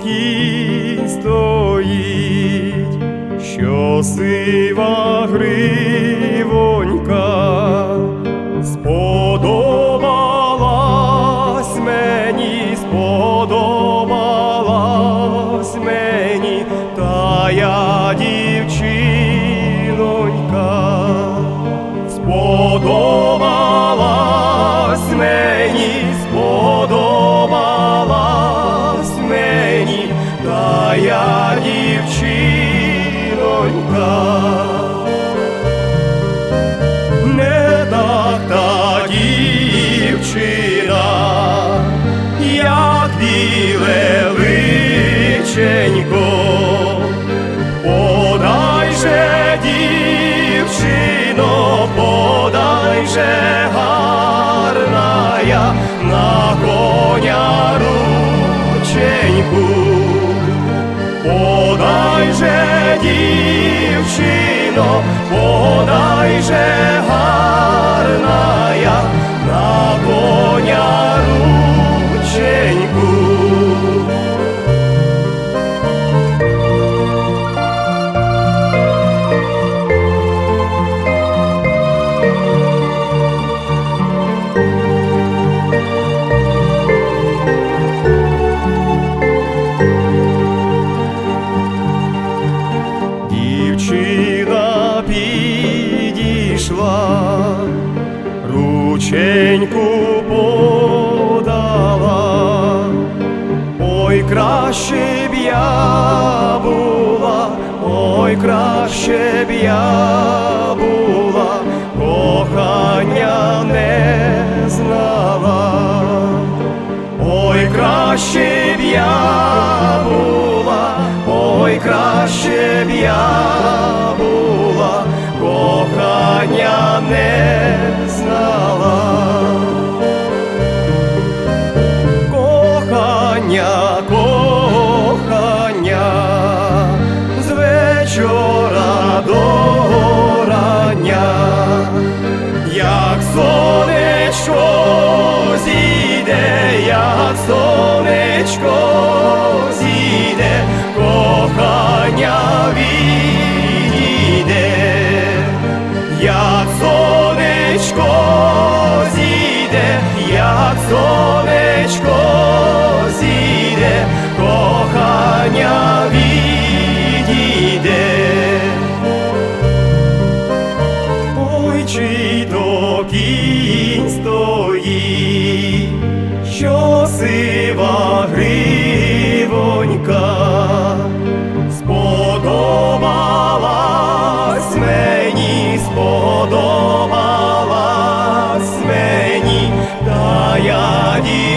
кінь стоїть, що сива гривонька, сподобалась мені тая дівчинонька, сподобалась мені тая дівчинонька. Не так та дівчина, як біле личенько, подай же, дівчино, подай же, гарная, на коня рученьку. Подай же, дівчино, подай же, гарная, на коня рученьку. Дівчина підійшла, рученьку подала. Ой, краще б я була, ой, краще б я була, кохання не знала. Ой, краще б я була, ой, краще б я була, кохання не знала. Кохання, кохання, з вечора до рання, як сонечко зійде, як сонечко зійде, кохання відійде. Як сонечко зійде, як сонечко зійде, кохання відійде. Ой, чи то кінь стоїть, що сива гривонька, сподобалась мені тая дівчинонька.